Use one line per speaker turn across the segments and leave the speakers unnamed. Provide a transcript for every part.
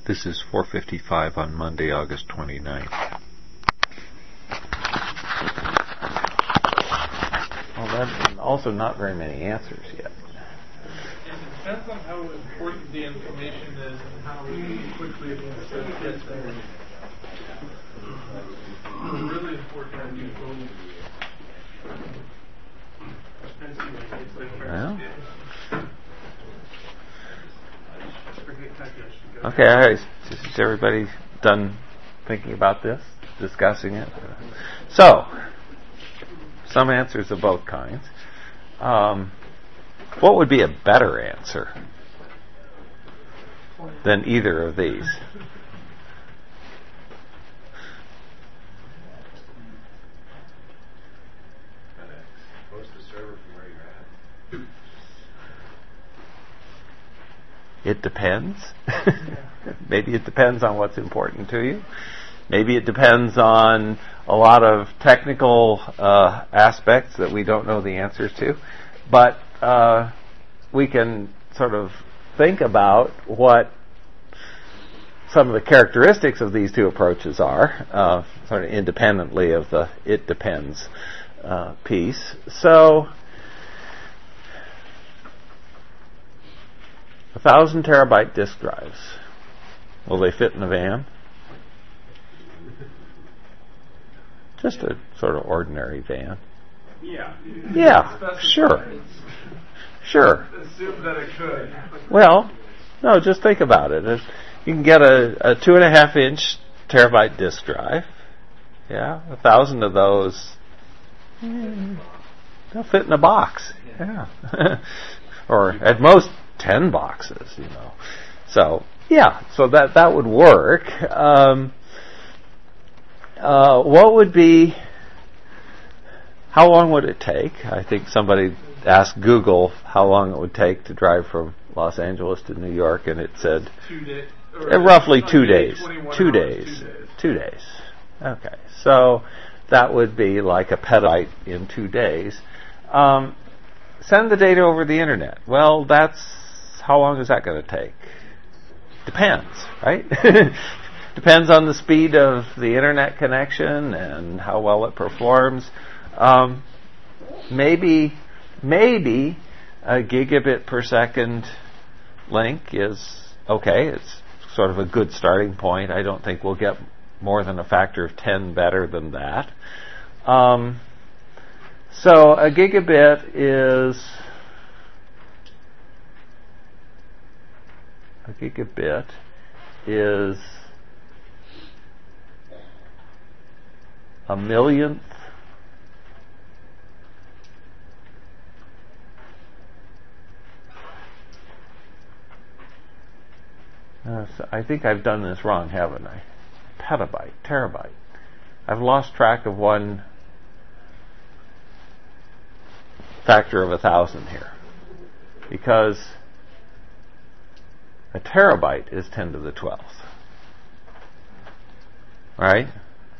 This is 4:55 on Monday, August 29th.
Well, that's also not very many answers yet.
And it depends on how important the information is and how quickly it gets there. It's really important to do
Well. Okay, all right. Is everybody done thinking about this, discussing it? So, some answers of both kinds. What would be a better answer than either of these? It depends. Maybe it depends on what's important to you. Maybe it depends on a lot of technical aspects that we don't know the answers to. But we can sort of think about what some of the characteristics of these two approaches are, sort of independently of the it depends piece. So, 1,000 terabyte disk drives. Will they fit in a van? Just a sort of ordinary van. Yeah, sure.
Assume that it could.
Well, no, just think about it. You can get a 2.5-inch terabyte disk drive. Yeah, 1,000 of those. They'll fit in a box. Yeah, or at most 10 boxes. So yeah, so that would work. What would be? How long would it take? I think somebody asked Google how long it would take to drive from Los Angeles to New York, and it said
2 days.
Roughly 2 days.
2
days. 2 days. Okay, so that would be like a petabyte in 2 days. Send the data over the internet. Well, how long is that going to take? Depends, right? Depends on the speed of the internet connection and how well it performs. Maybe a gigabit per second link is okay. It's sort of a good starting point. I don't think we'll get more than a factor of 10 better than that. So a gigabit is a millionth so I think I've done this wrong, haven't I? Petabyte, terabyte. I've lost track of one factor of 1,000 here, because a terabyte is 10 to the 12th, right?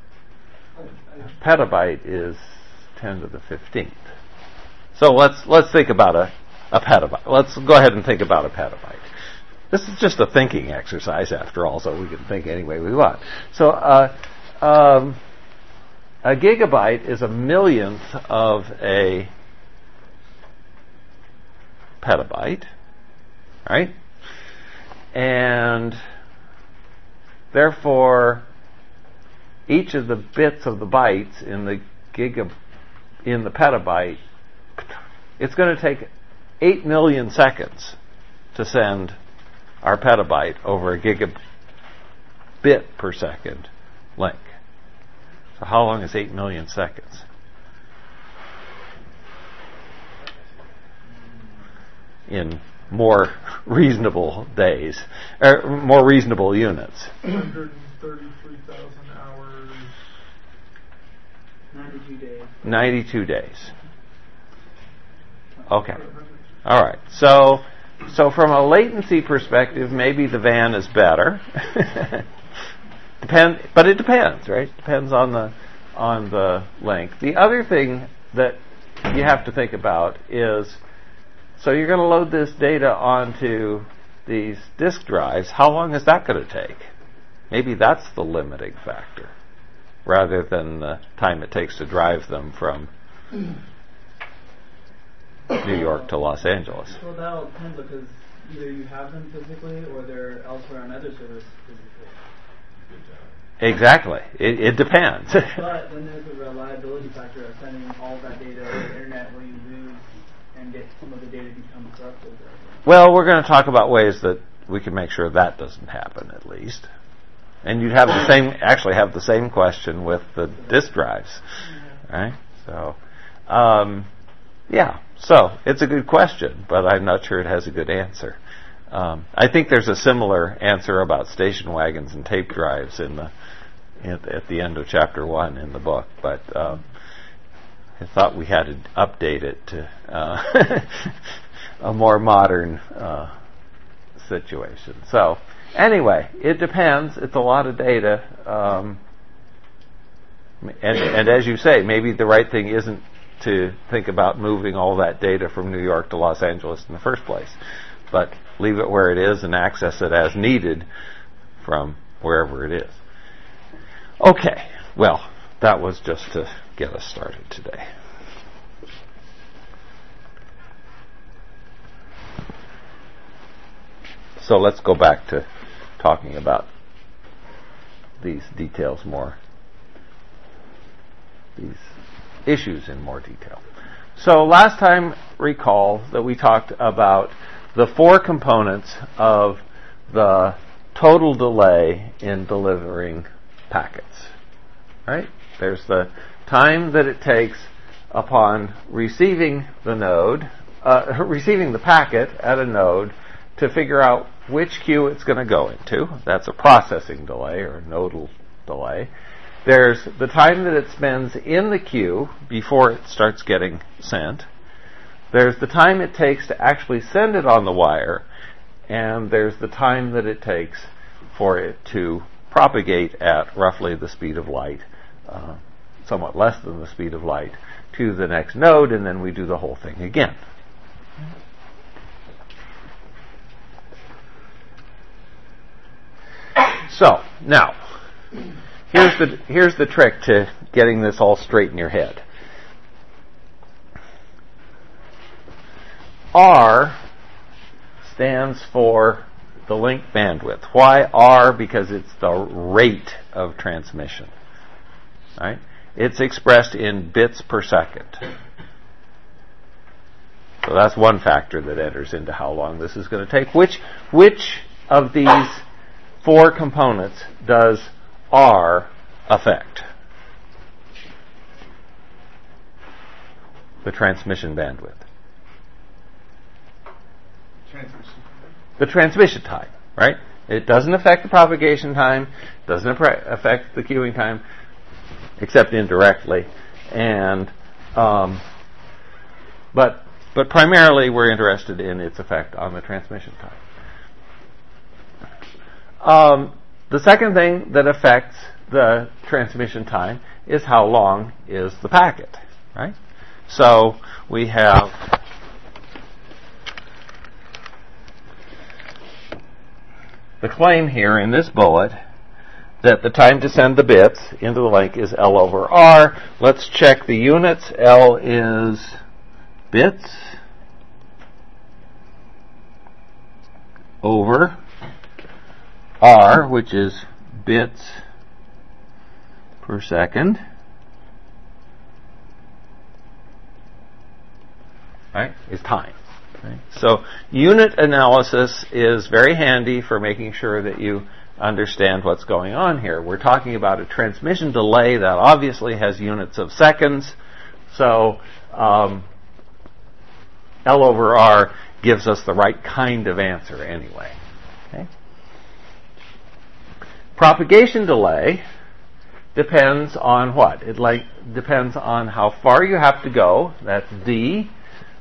A petabyte is 10 to the 15th. So let's think about a petabyte. Let's go ahead and think about a petabyte. This is just a thinking exercise, after all, so we can think any way we want. So a gigabyte is a millionth of a petabyte, right? And therefore, each of the bits of the bytes in the petabyte, it's going to take 8 million seconds to send our petabyte over a gigabit per second link. So how long is 8 million seconds? In more reasonable days, or more reasonable units.
133,000 hours.
92 days.
92 days. Okay. All right. So from a latency perspective, maybe the van is better. But it depends, right? Depends on the length. The other thing that you have to think about is, so you're going to load this data onto these disk drives, how long is that going to take? Maybe that's the limiting factor, rather than the time it takes to drive them from New York to Los Angeles.
Well, that'll depend because either you have them physically or they're elsewhere on other servers physically.
Exactly. It depends.
But then there's a reliability factor of sending all that data over the internet where you lose and get some of the data become corrupted.
Well, we're going to talk about ways that we can make sure that doesn't happen, at least. And you'd have the same question with the disk drives, right? So, so it's a good question, but I'm not sure it has a good answer. I think there's a similar answer about station wagons and tape drives at the end of chapter 1 in the book, but I thought we had to update it to a more modern situation. So anyway, it depends. It's a lot of data, and as you say, maybe the right thing isn't to think about moving all that data from New York to Los Angeles in the first place, but leave it where it is and access it as needed from wherever it is. Okay, well, that was just to get us started today. So let's go back to talking about these details more, these issues in more detail. So last time, recall that we talked about the 4 components of the total delay in delivering packets. Right? There's the time that it takes upon receiving the node, receiving the packet at a node to figure out which queue it's going to go into. That's a processing delay or nodal delay. There's the time that it spends in the queue before it starts getting sent. There's the time it takes to actually send it on the wire. And there's the time that it takes for it to propagate at roughly the speed of light, somewhat less than the speed of light, to the next node, and then we do the whole thing again. So, now, here's the trick to getting this all straight in your head. R stands for the link bandwidth. Why R? Because it's the rate of transmission. Right? It's expressed in bits per second. So that's one factor that enters into how long this is going to take. Which of these 4 components does R affect? The transmission bandwidth. The transmission time, right? It doesn't affect the propagation time, doesn't affect the queuing time, except indirectly, and but primarily we're interested in its effect on the transmission time. The second thing that affects the transmission time is how long is the packet, right? So we have the claim here in this bullet that the time to send the bits into the link is L over R. Let's check the units. L is bits over R, which is bits per second. Right? Is time. Right? So unit analysis is very handy for making sure that you understand what's going on here. We're talking about a transmission delay that obviously has units of seconds. So L over R gives us the right kind of answer anyway. Okay? Propagation delay depends on what? It depends on how far you have to go. That's D.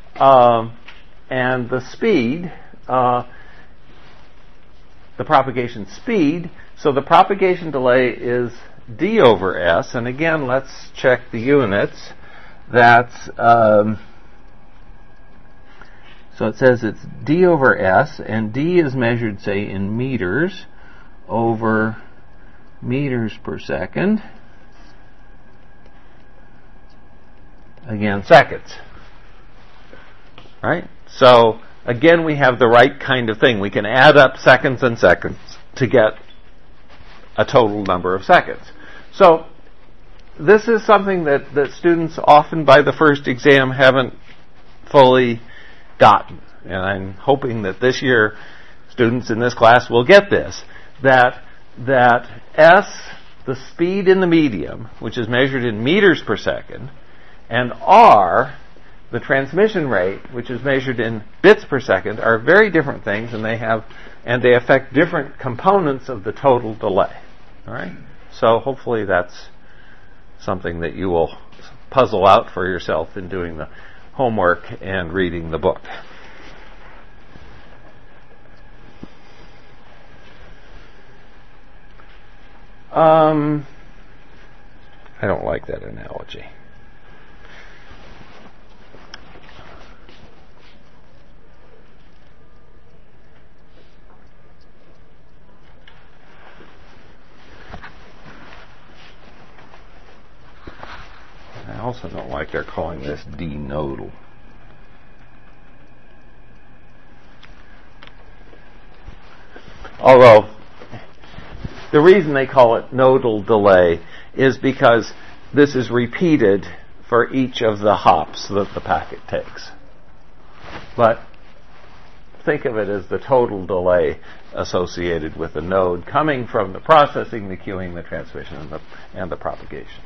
And the speed, the propagation speed. So the propagation delay is D over S. And again, let's check the units. That's So it says it's D over S, and D is measured, say, in meters over meters per second against seconds. Right? So, again, we have the right kind of thing. We can add up seconds and seconds to get a total number of seconds. So, this is something that students often by the first exam haven't fully gotten. And I'm hoping that this year students in this class will get this. That S, the speed in the medium, which is measured in meters per second, and R, the transmission rate, which is measured in bits per second, are very different things, and they affect different components of the total delay. All right? So hopefully that's something that you will puzzle out for yourself in doing the homework and reading the book. I don't like that analogy. I also don't like they're calling this D-nodal. Although, the reason they call it nodal delay is because this is repeated for each of the hops that the packet takes. But think of it as the total delay associated with the node coming from the processing, the queuing, the transmission, and the propagation.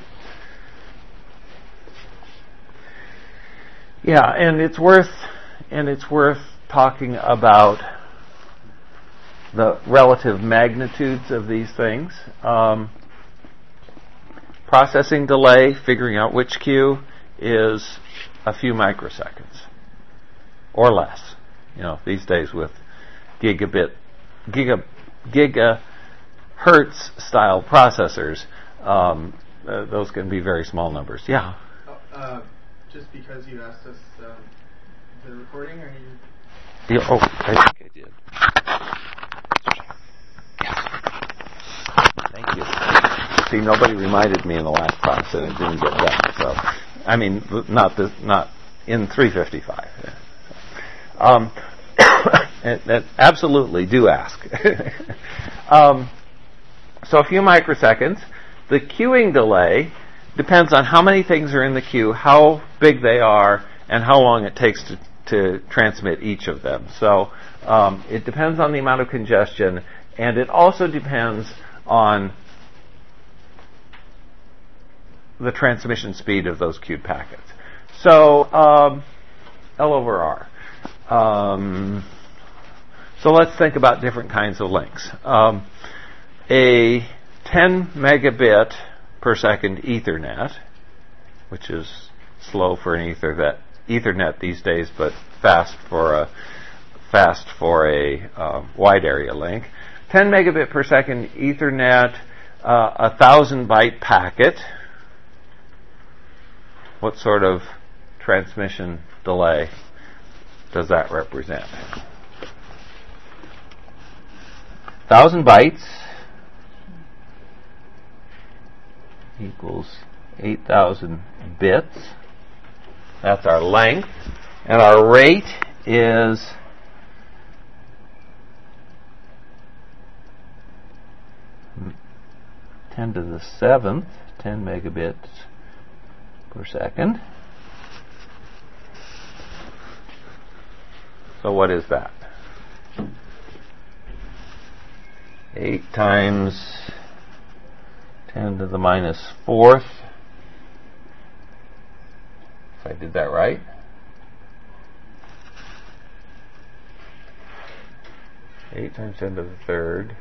Yeah, and it's worth talking about the relative magnitudes of these things. Processing delay, figuring out which queue, is a few microseconds or less. You know, these days with gigahertz style processors, those can be very small numbers. Yeah.
Just because you asked us the recording, or you?
Yeah, I think I did. Thank you. See, nobody reminded me in the last class and it didn't get done. So, I mean, not in 355. Absolutely, do ask. So a few microseconds. The queuing delay depends on how many things are in the queue, how big they are, and how long it takes to transmit each of them. So it depends on the amount of congestion, and it also depends on the transmission speed of those queued packets. So L over R. So let's think about different kinds of links. A 10 megabit per second Ethernet, which is slow for an Ethernet these days, but fast for a wide area link. 10 megabit per second Ethernet, 1,000 byte packet. What sort of transmission delay does that represent? 1,000 bytes equals 8,000 bits. That's our length. And our rate is ten to the 7th, 10 megabits per second. So what is that? 8 times 10 to the minus 4th. If I did that right. 8 times 10 to the 3rd.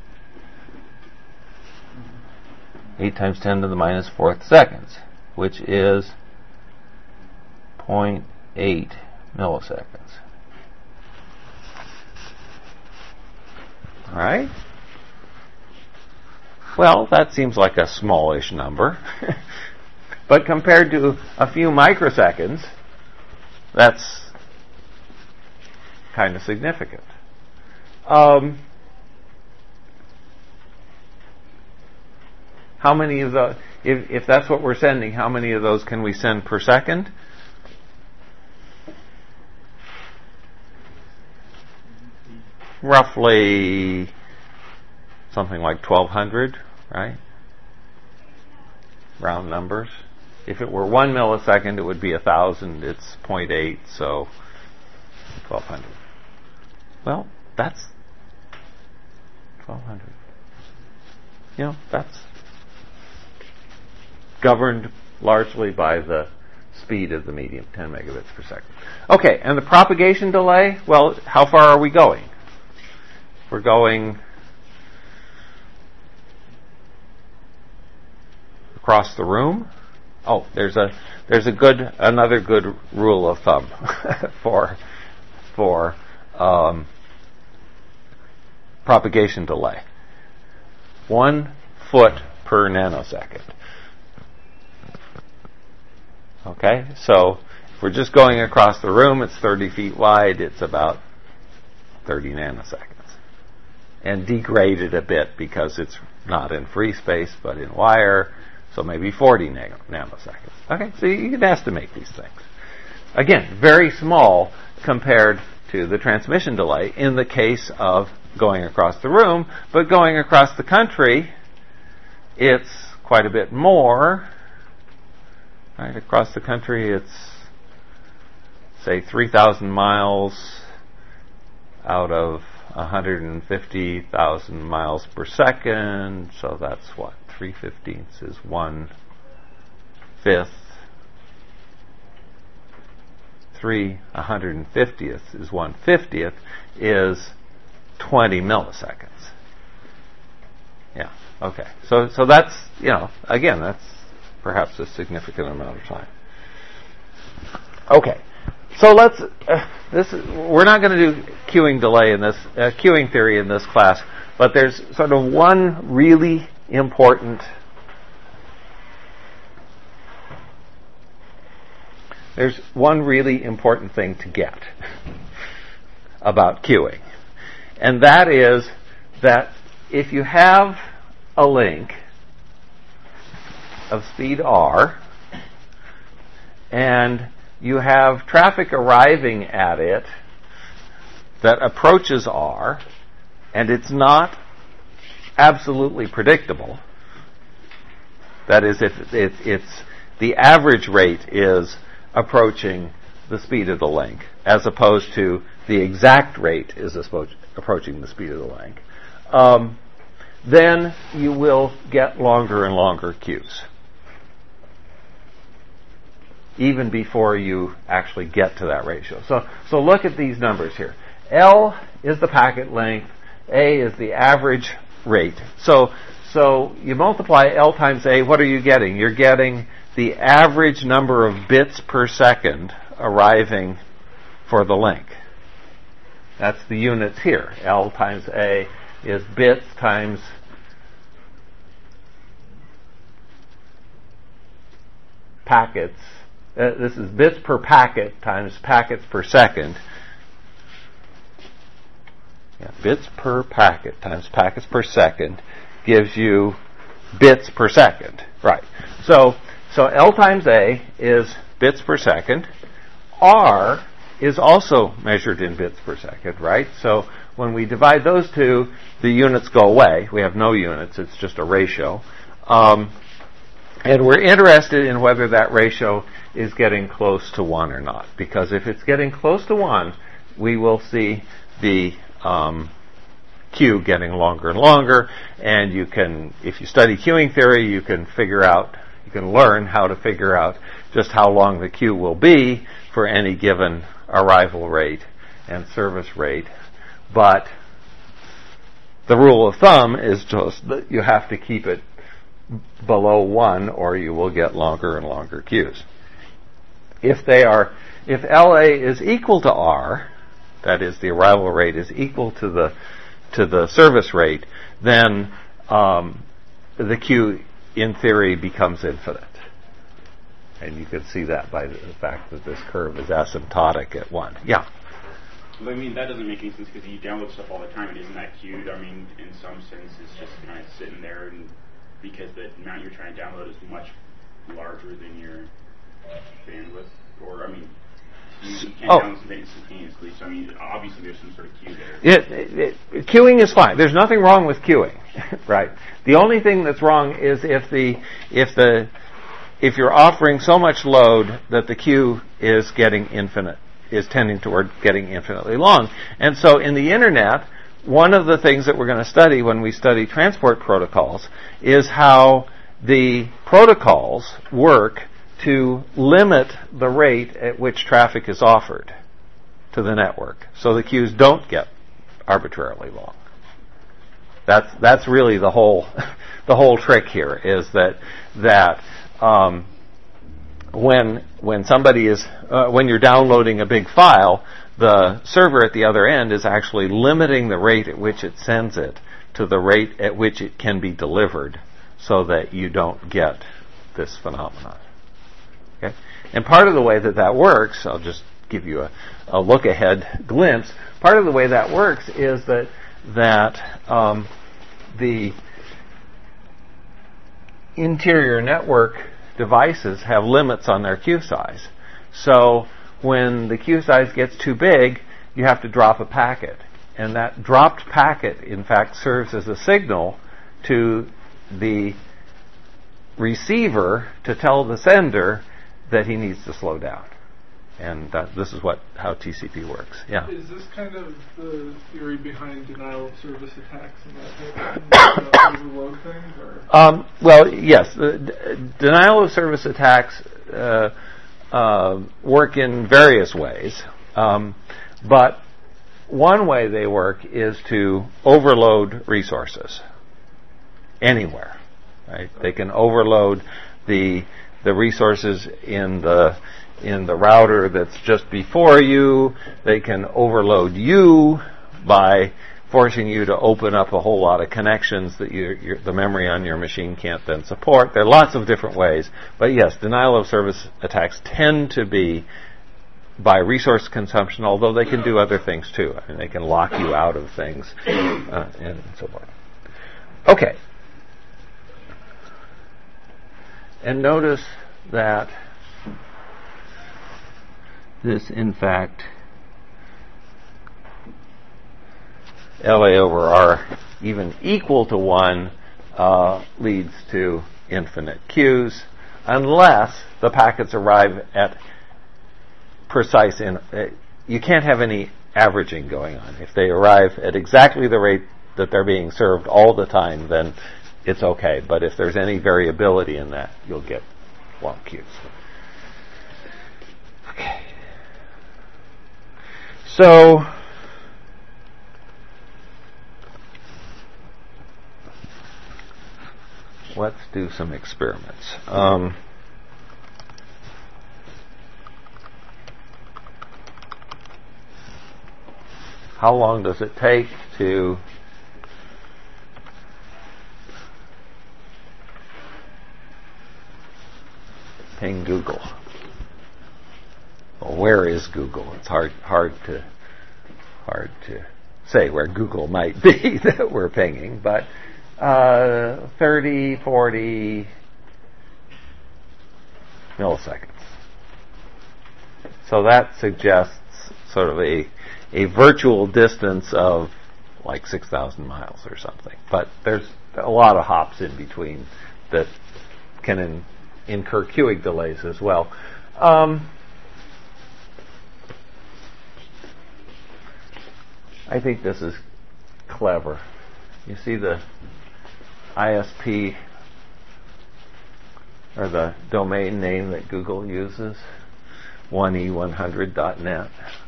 8 times 10 to the minus 4th seconds, which is 0.8 milliseconds. All right? Well, that seems like a smallish number. But compared to a few microseconds, that's kind of significant. How many of the, if that's what we're sending, how many of those can we send per second? Roughly something like 1,200, right? Round numbers. If it were 1 millisecond, it would be 1,000. It's 0.8, so 1,200. Well, that's 1,200. You know, that's governed largely by the speed of the medium, 10 megabits per second. Okay, and the propagation delay, well, how far are we going? We're going across the room. Oh, there's another good rule of thumb for propagation delay. 1 foot per nanosecond. Okay, so if we're just going across the room, it's 30 feet wide, it's about 30 nanoseconds. And degraded a bit because it's not in free space but in wire, so maybe 40 nanoseconds. Okay, so you can estimate these things. Again, very small compared to the transmission delay in the case of going across the room, but going across the country, it's quite a bit more. Right, across the country, it's, say, 3,000 miles out of 150,000 miles per second, so that's what? 3/15 is 1/5. 150th is 1/50th is 20 milliseconds. Yeah, okay. So that's, you know, again, that's perhaps a significant amount of time. Okay. So let's. We're not going to do queuing delay in this queuing theory in this class, but there's sort of one really important. There's one really important thing to get about queuing, and that is that if you have a link of speed r and you have traffic arriving at it that approaches r, and it's not absolutely predictable. That is, if it's the average rate is approaching the speed of the link, as opposed to the exact rate is approaching the speed of the link, then you will get longer and longer queues, even before you actually get to that ratio. So look at these numbers here. L is the packet length, A is the average rate. So you multiply L times A, what are you getting? You're getting the average number of bits per second arriving for the link. That's the units here. L times A is bits times packets. This is bits per packet times packets per second. Yeah, bits per packet times packets per second gives you bits per second. Right. So L times A is bits per second. R is also measured in bits per second, right? So when we divide those two, the units go away. We have no units. It's just a ratio. And we're interested in whether that ratio is getting close to 1 or not. Because if it's getting close to 1, we will see the queue getting longer and longer. And you can, if you study queuing theory, you can learn how to figure out just how long the queue will be for any given arrival rate and service rate. But the rule of thumb is just that you have to keep it below 1 or you will get longer and longer queues. If LA is equal to R, that is the arrival rate is equal to the service rate, then the queue in theory becomes infinite. And you can see that by the fact that this curve is asymptotic at 1. Yeah?
I mean, that doesn't make any sense because you download stuff all the time, and isn't that queued? I mean, in some sense, it's just kind of sitting there, and because the amount you're trying to download is much larger than your bandwidth. Or, I mean, you can't download something instantaneously, so I mean, obviously there's some sort of queue there.
Queuing is fine. There's nothing wrong with queuing, right? The only thing that's wrong is if you're offering so much load that the queue is tending toward getting infinitely long. And so in the Internet, one of the things that we're going to study when we study transport protocols is how the protocols work to limit the rate at which traffic is offered to the network, so the queues don't get arbitrarily long. That's really the whole trick here, is that when somebody is when you're downloading a big file, the server at the other end is actually limiting the rate at which it sends it to the rate at which it can be delivered, so that you don't get this phenomenon. Okay? And part of the way that works, I'll just give you a look-ahead glimpse. Part of the way that works is that the interior network devices have limits on their queue size. So when the queue size gets too big, you have to drop a packet. And that dropped packet, in fact, serves as a signal to the receiver to tell the sender that he needs to slow down. And this is how TCP works. Yeah.
Is this kind of the theory behind denial of service attacks and that type of thing? Overload things? Or?
Well, yes. Denial of service attacks work in various ways. But one way they work is to overload resources anywhere. Right? They can overload the resources in the router that's just before you. They can overload you by forcing you to open up a whole lot of connections that the memory on your machine can't then support. There are lots of different ways. But yes, denial of service attacks tend to be by resource consumption, although they can do other things too. I mean, they can lock you out of things and so forth. Okay. And notice that this, in fact, LA over R even equal to 1 leads to infinite queues, unless the packets arrive at precise. You can't have any averaging going on. If they arrive at exactly the rate that they're being served all the time, then it's okay. But if there's any variability in that, you'll get long queues. Okay. So let's do some experiments. How long does it take to ping Google? Well, where is Google? It's hard to say where Google might be that we're pinging, but 30, 40 milliseconds. So that suggests sort of a virtual distance of like 6,000 miles or something. But there's a lot of hops in between that can incur queuing delays as well. I think this is clever. You see the ISP or the domain name that Google uses? 1e100.net.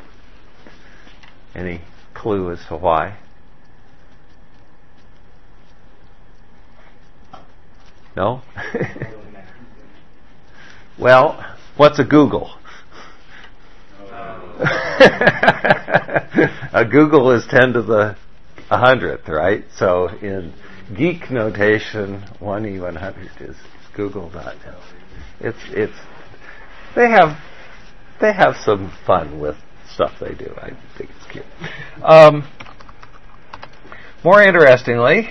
Any clue as to why? No? Well, what's a Google? A Google is 10 to the 100th, right? So in geek notation, 1e100 is Google.net. They have some fun with stuff they do. I think it's cute. More interestingly,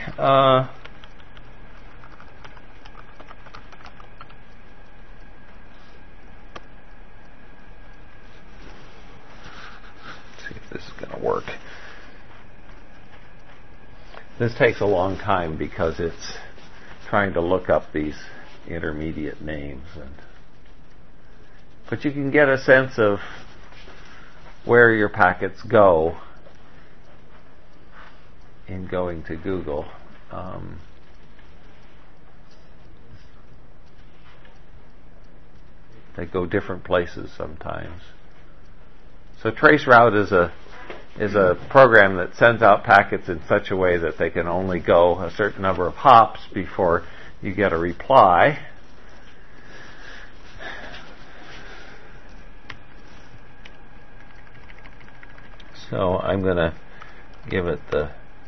see if this is going to work. This takes a long time because it's trying to look up these intermediate names, but you can get a sense of where your packets go in going to Google. They go different places sometimes. So traceroute is a program that sends out packets in such a way that they can only go a certain number of hops before you get a reply. So I'm going to give it the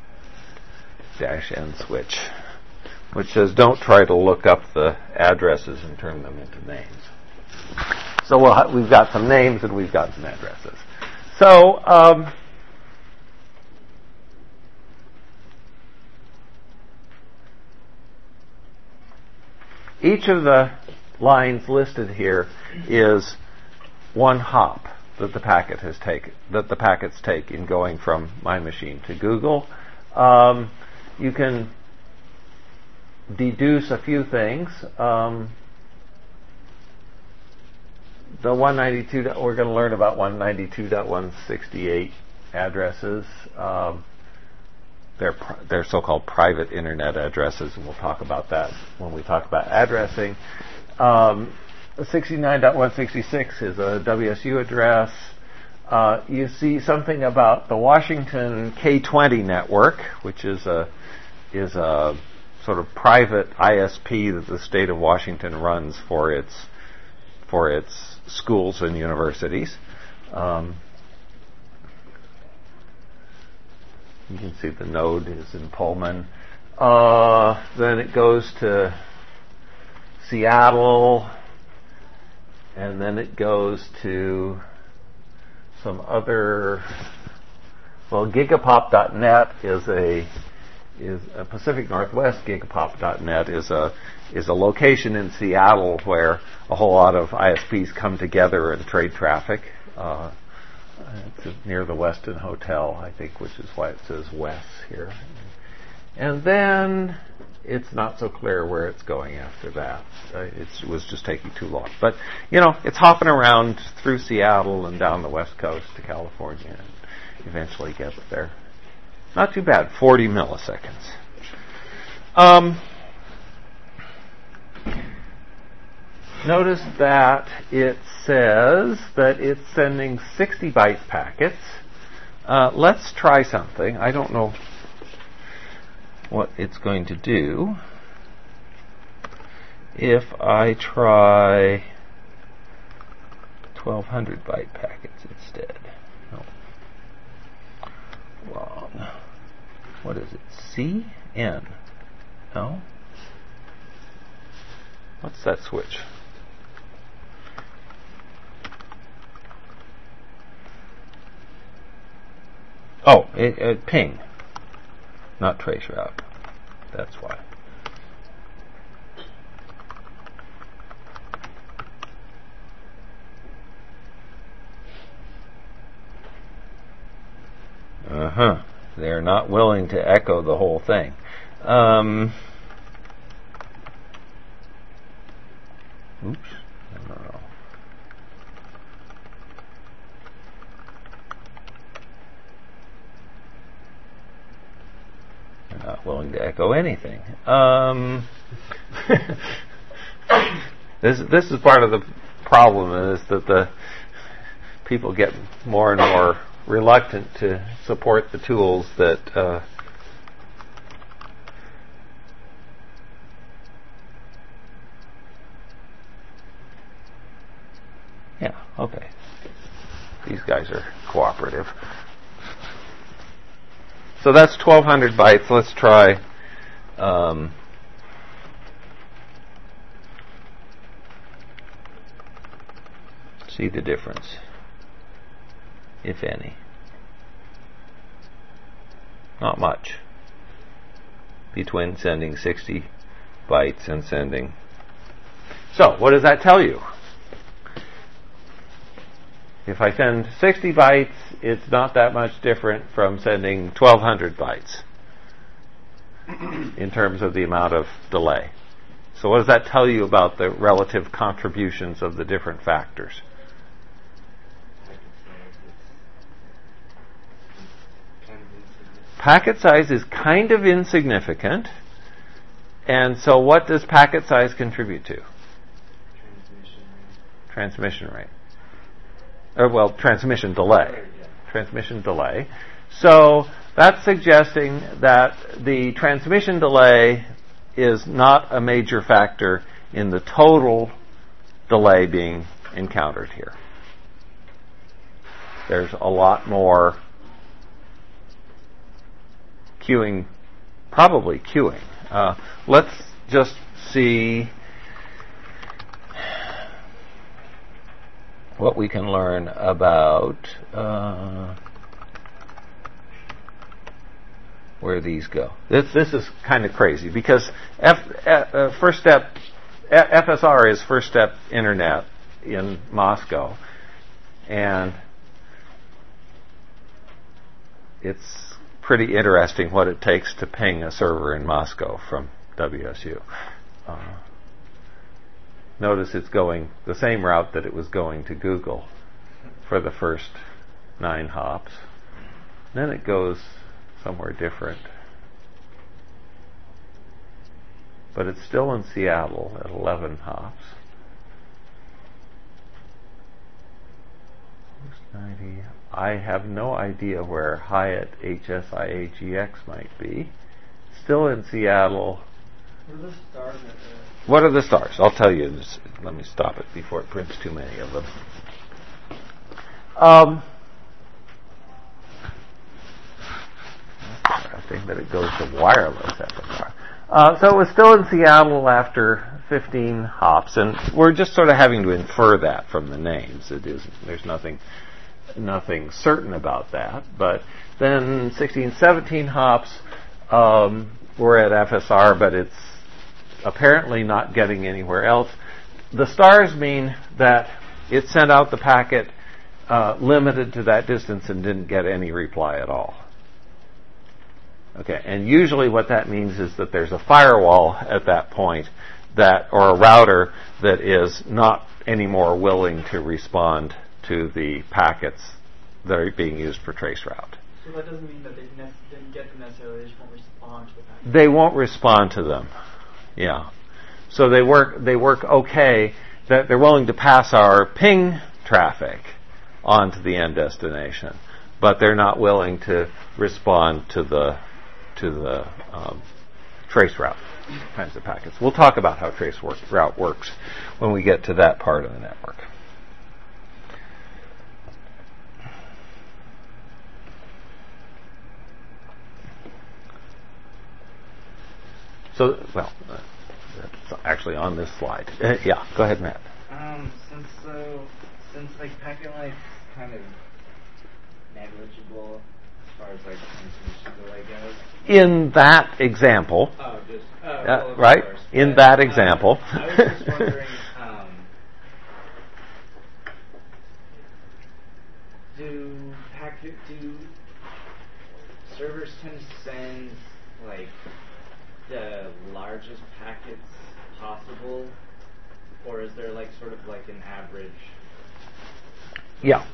-n switch, which says don't try to look up the addresses and turn them into names. So we've got some names and we've got some addresses. So each of the lines listed here is one hop that the packets take in going from my machine to Google. You can deduce a few things. The 192, we're going to learn about 192.168 addresses. They're so-called private internet addresses, and we'll talk about that when we talk about addressing. 69.166 is a WSU address. You see something about the Washington K20 network, which is a sort of private ISP that the state of Washington runs for its schools and universities. You can see the node is in Pullman. Then it goes to Seattle, and then it goes to some other. Well, Gigapop.net is a Pacific Northwest. Gigapop.net is a location in Seattle where a whole lot of ISPs come together and trade traffic. It's near the Westin Hotel, I think, which is why it says West here. And then it's not so clear where it's going after that. It was just taking too long. But, it's hopping around through Seattle and down the West Coast to California and eventually gets there. Not too bad, 40 milliseconds. Notice that it says that it's sending 60 byte packets. Let's try something. I don't know what it's going to do. If I try 1200 byte packets instead. No. Wrong. What is it? CN? No. What's that switch? Oh, ping, not traceroute. That's why. They're not willing to echo the whole thing. Oops. No. They're not willing to echo anything. This is part of the problem, is that the people get more and more reluctant to support the tools that okay. These guys are cooperative. So that's 1200 bytes. Let's try see the difference. if any? Not much. Between sending 60 bytes and sending. So, what does that tell you? If I send 60 bytes, it's not that much different from sending 1,200 bytes in terms of the amount of delay. So what does that tell you about the relative contributions of the different factors? Packet size is kind of insignificant. And so what does packet size contribute to? Transmission rate. Transmission delay. Transmission delay. So that's suggesting that the transmission delay is not a major factor in the total delay being encountered here. There's a lot more queuing, probably queuing. Let's just see what we can learn about where these go. This is kind of crazy because first step FSR is first step internet in Moscow, and it's pretty interesting what it takes to ping a server in Moscow from WSU. Notice it's going the same route that it was going to Google for the first 9 hops. Then it goes somewhere different. But it's still in Seattle at 11 hops. 90. I have no idea where Hyatt HSIAGX might be. Still in Seattle.
What are the stars right there?
What are the stars? I'll tell you. Let me stop it before it prints too many of them. Interesting that it goes to wireless FSR. So it was still in Seattle after 15 hops, and we're just sort of having to infer that from the names. There's nothing certain about that. But then 16, 17 hops were at FSR, but it's apparently not getting anywhere else. The stars mean that it sent out the packet limited to that distance and didn't get any reply at all. Okay, and usually what that means is that there's a firewall at that point or a router that is not anymore willing to respond to the packets that are being used for traceroute.
So that doesn't mean that they didn't get them necessarily, they just won't respond to the packet.
They won't respond to them. Yeah. So they work okay, that they're willing to pass our ping traffic onto the end destination, but they're not willing to respond to the traceroute kinds of packets. We'll talk about how traceroute works when we get to that part of the network. So, that's actually on this slide. Yeah, go ahead, Matt.
Since like packet length is kind of negligible as far as like transmission delay goes.
In that example, right? In that example.
I was just wondering, do servers tend to send like the largest packets possible, or is there like sort of like an average?
Yeah,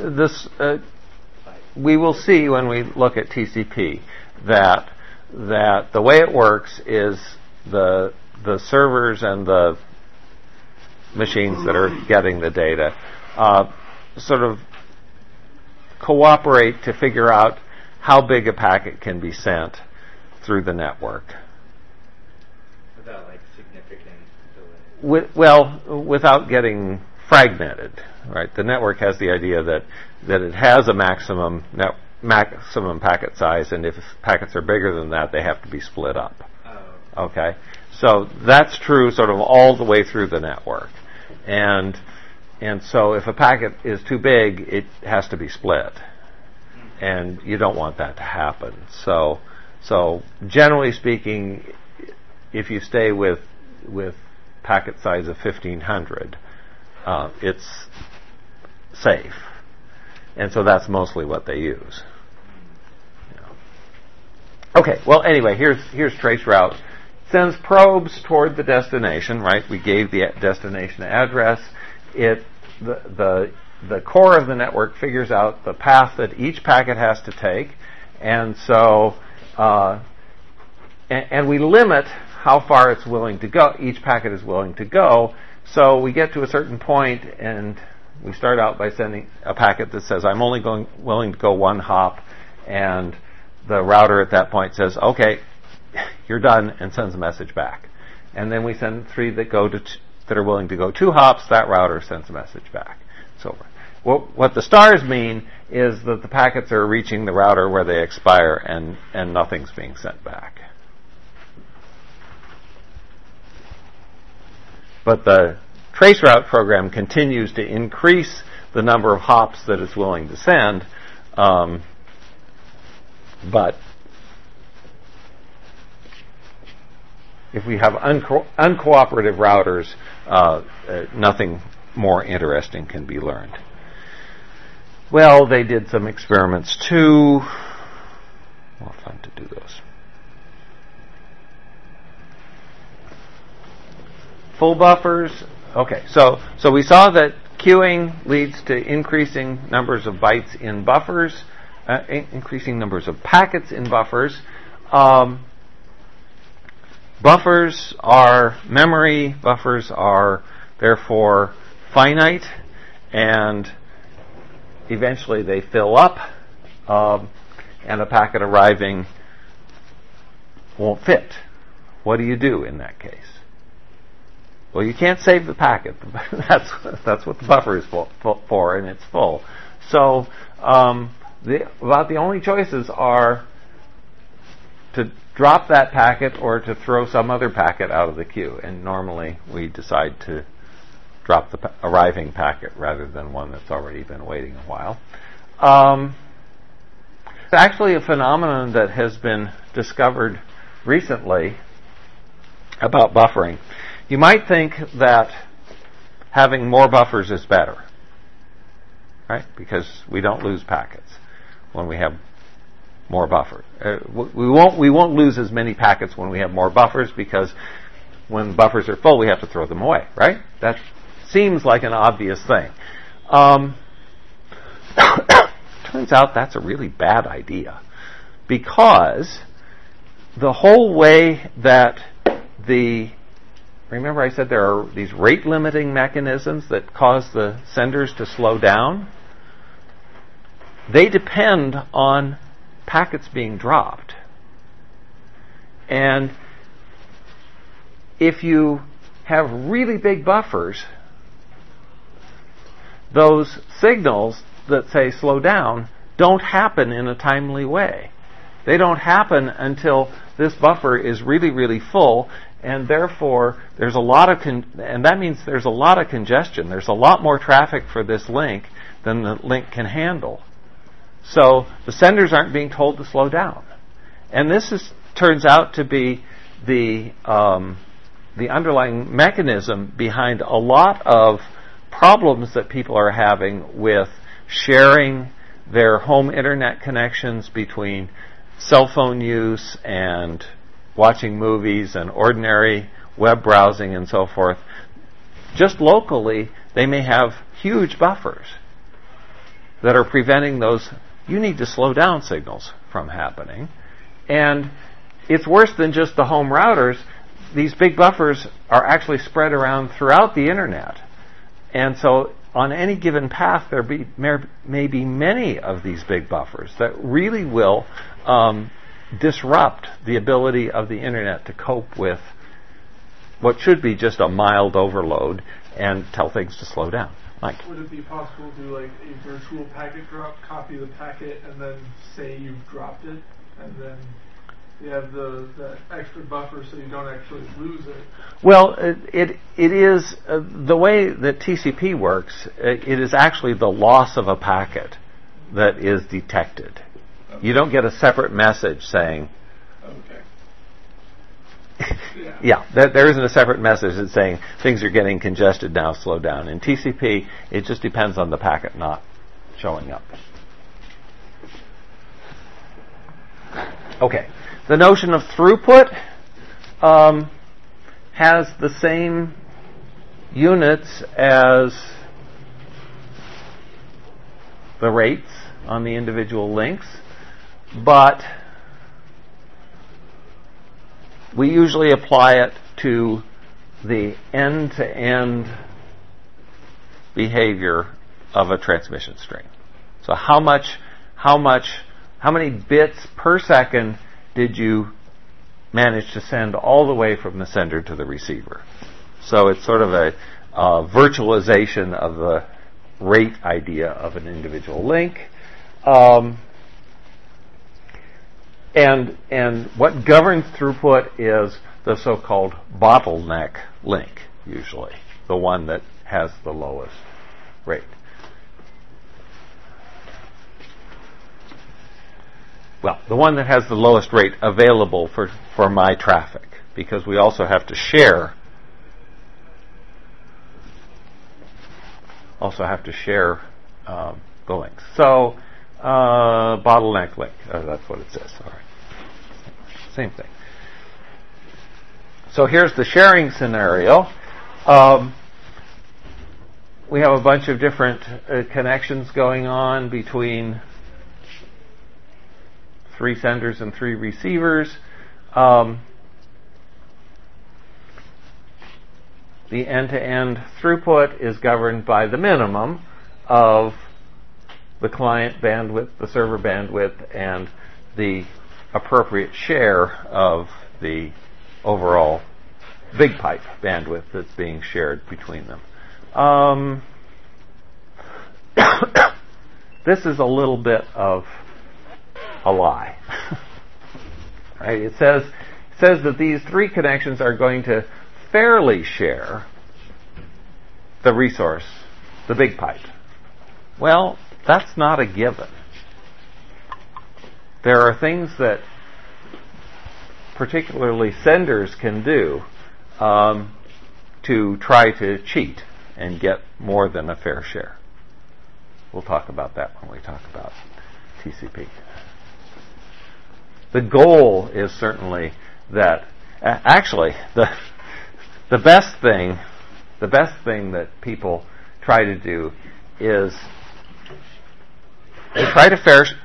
we will see when we look at TCP that the way it works is the servers and the machines that are getting the data sort of cooperate to figure out how big a packet can be sent through the network.
Without like significant delay.
Without getting fragmented, right? The network has the idea that it has a maximum packet size, and if packets are bigger than that, they have to be split up.
Oh.
Okay, so that's true sort of all the way through the network, and And so if a packet is too big, it has to be split. And you don't want that to happen. So generally speaking, if you stay with packet size of 1,500, it's safe. And so that's mostly what they use. Okay, well anyway, here's traceroute. Sends probes toward the destination, right? We gave the destination address. The core of the network figures out the path that each packet has to take, and so and we limit how far it's willing to go. Each packet is willing to go. So we get to a certain point, and we start out by sending a packet that says, "I'm only willing to go one hop," and the router at that point says, "Okay, you're done," and sends a message back. And then we send 3 that are willing to go 2 hops. That router sends a message back. So what the stars mean is that the packets are reaching the router where they expire, and nothing's being sent back. But the traceroute program continues to increase the number of hops that it's willing to send, but if we have uncooperative routers, nothing more interesting can be learned. Well, they did some experiments too. More fun to do those. Full buffers. Okay, so we saw that queuing leads to increasing numbers of bytes in buffers, increasing numbers of packets in buffers. Buffers are memory. Buffers are therefore finite, and eventually they fill up, and a packet arriving won't fit. What do you do in that case? Well, you can't save the packet. That's what the buffer is for, and it's full. So about the only choices are to drop that packet or to throw some other packet out of the queue. And normally we decide to drop the arriving packet rather than one that's already been waiting a while. It's actually a phenomenon that has been discovered recently about buffering. You might think that having more buffers is better, right? Because we don't lose packets when we have more buffers. We won't lose as many packets when we have more buffers, because when buffers are full, we have to throw them away, right? That seems like an obvious thing. Turns out that's a really bad idea, because the whole way that remember I said there are these rate limiting mechanisms that cause the senders to slow down? They depend on packets being dropped. And if you have really big buffers, those signals that say slow down don't happen in a timely way. They don't happen until this buffer is really, really full, and therefore there's a lot of and that means there's a lot of congestion. There's a lot more traffic for this link than the link can handle. So the senders aren't being told to slow down. And this turns out to be the underlying mechanism behind a lot of problems that people are having with sharing their home internet connections between cell phone use and watching movies and ordinary web browsing and so forth. Just locally, they may have huge buffers that are preventing those "you need to slow down" signals from happening. And it's worse than just the home routers. These big buffers are actually spread around throughout the internet. And so on any given path, there may be many of these big buffers that really will disrupt the ability of the internet to cope with what should be just a mild overload and tell things to slow down. Mike?
Would it be possible to do like a virtual packet drop, copy the packet, and then say you've dropped it, and then You have the extra buffer so you don't actually lose it.
Well, it is the way that TCP works. It is actually the loss of a packet that is detected.
Okay.
You don't get a separate message saying.
Okay.
Yeah, there isn't a separate message that's saying things are getting congested now, slow down. In TCP, it just depends on the packet not showing up. Okay. The notion of throughput has the same units as the rates on the individual links, but we usually apply it to the end-to-end behavior of a transmission string. So how many bits per second did you manage to send all the way from the sender to the receiver? So it's sort of a virtualization of the rate idea of an individual link. And what governs throughput is the so-called bottleneck link, usually, the one that has the lowest rate. Well, the one that has the lowest rate available for my traffic, because we also have to share the links. So, bottleneck link, that's what it says. All right. Same thing. So here's the sharing scenario. We have a bunch of different connections going on between 3 senders and 3 receivers. The end-to-end throughput is governed by the minimum of the client bandwidth, the server bandwidth, and the appropriate share of the overall big pipe bandwidth that's being shared between them. This is a little bit of a lie. Right? It says that these 3 connections are going to fairly share the resource, the big pipe. Well, that's not a given. There are things that particularly senders can do to try to cheat and get more than a fair share. We'll talk about that when we talk about TCP. The goal is certainly that actually the best thing that people try to do is they try to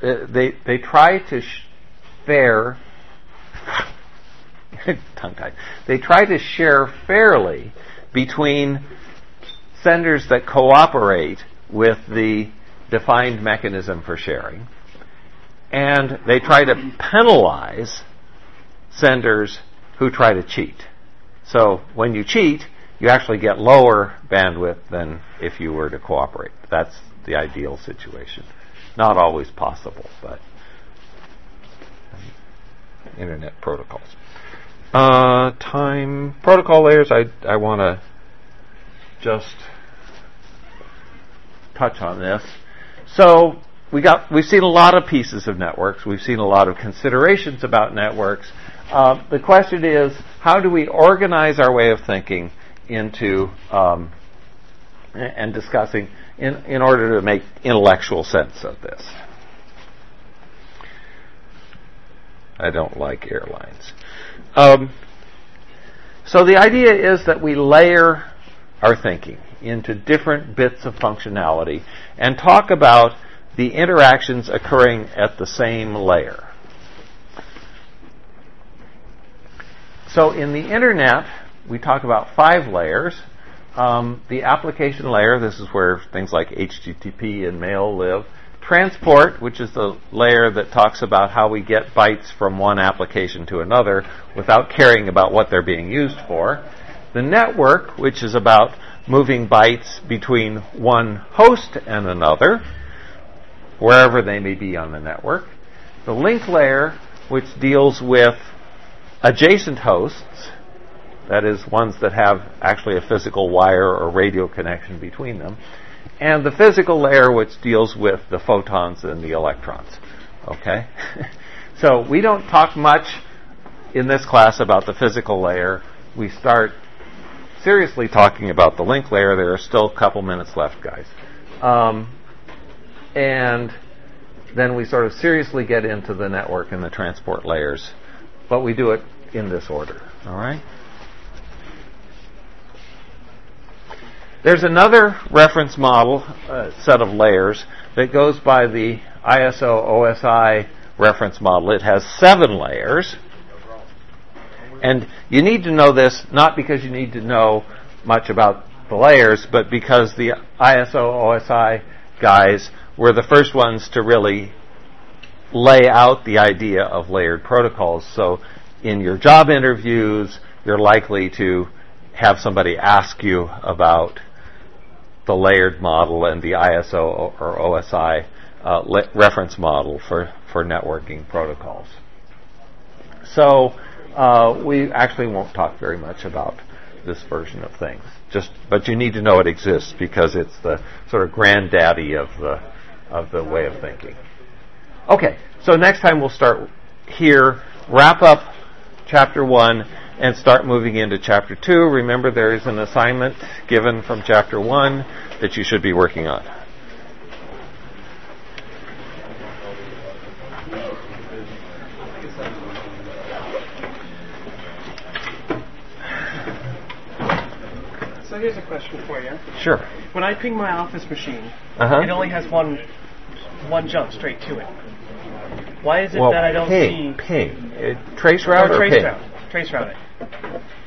They try to share fairly between senders that cooperate with the defined mechanism for sharing, and they try to penalize senders who try to cheat. So when you cheat, you actually get lower bandwidth than if you were to cooperate. That's the ideal situation. Not always possible, but internet protocols. Time protocol layers, I want to just touch on this. So we've seen a lot of pieces of networks. We've seen a lot of considerations about networks. The question is, how do we organize our way of thinking into and discussing in order to make intellectual sense of this? I don't like airlines. So the idea is that we layer our thinking into different bits of functionality and talk about the interactions occurring at the same layer. So in the internet, we talk about 5 layers. The application layer, this is where things like HTTP and mail live. Transport, which is the layer that talks about how we get bytes from one application to another without caring about what they're being used for. The network, which is about moving bytes between one host and another, wherever they may be on the network. The link layer, which deals with adjacent hosts, that is, ones that have actually a physical wire or radio connection between them, and the physical layer, which deals with the photons and the electrons. Okay? So we don't talk much in this class about the physical layer. We start seriously talking about the link layer. There are still a couple minutes left, guys. And then we sort of seriously get into the network and the transport layers. But we do it in this order. All right? There's another reference model set of layers that goes by the ISO OSI reference model. It has 7 layers. And you need to know this not because you need to know much about the layers, but because the ISO OSI guys were the first ones to really lay out the idea of layered protocols. So in your job interviews, you're likely to have somebody ask you about the layered model and the ISO or OSI reference model for networking protocols. So we actually won't talk very much about this version of things. But you need to know it exists because it's the sort of granddaddy of the way of thinking. Okay, so next time we'll start here, wrap up Chapter 1, and start moving into Chapter 2. Remember, there is an assignment given from Chapter 1 that you should be working on.
So here's a question for you.
Sure.
When I ping my Office machine, it only has one jump straight to it. Why is it that I don't see
ping? Trace route or
trace
ping?
route? Trace routing.